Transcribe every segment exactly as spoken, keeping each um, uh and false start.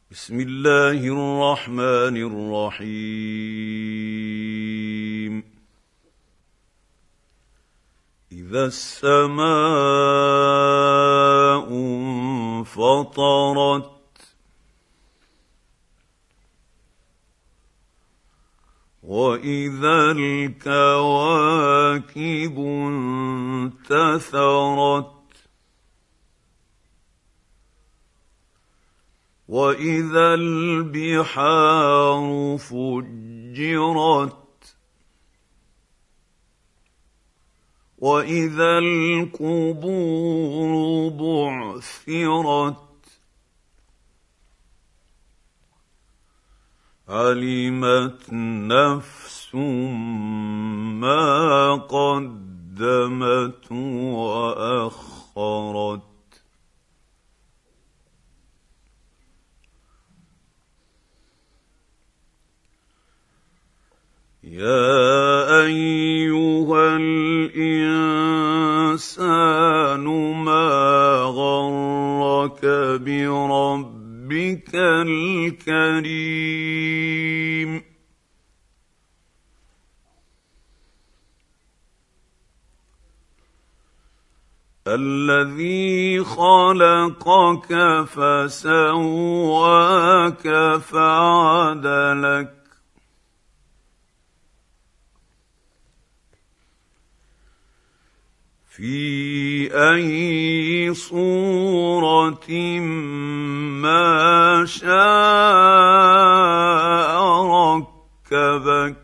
بسم الله الرحمن الرحيم. إذا السماء انفطرت وإذا الكواكب انتثرت وإذا البحار فجرت وإذا القبور بعثرت علمت نفس ما قدمت وأخرت. يا أيها الإنسان ما غرك بربك الكريم الذي خلقك فسواك فعدلك في أي صورة ما شاء ركبك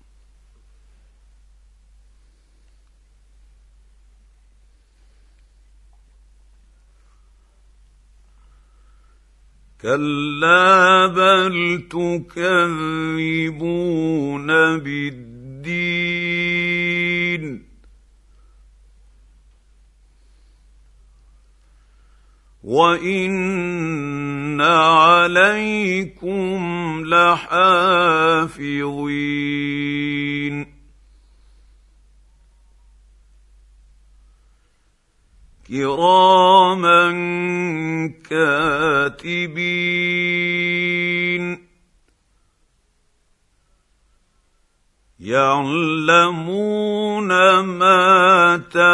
كلا بل تكذبون بالدين وإن عليكم لحافظين كراما كاتبين يعلمون ما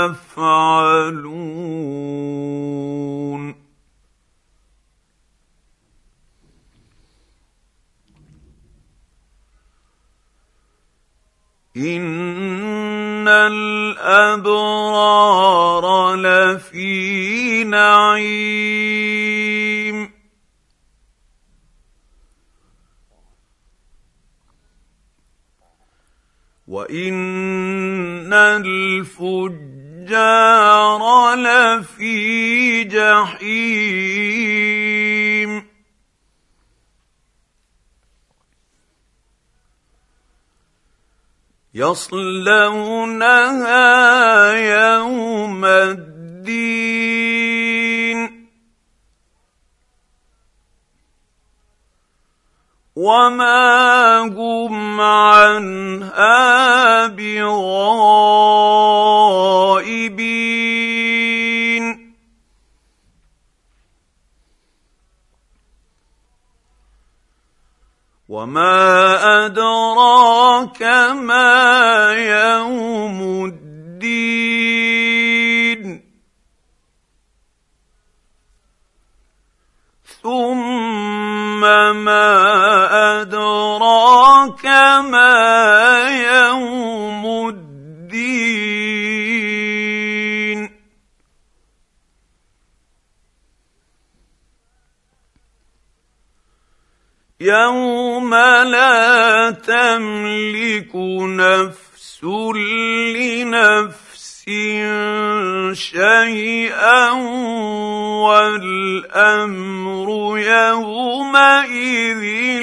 تفعلون إن الأبرار لفي نعيم وإن الفجار لفي جحيم يصلونها يوم الدين وما هم عنها بغائبين وما أدراك ما يوم الدين ثم ما أدراك ما يوم الدين يوم لا تملك نفس لنفس شيئا والأمر يومئذ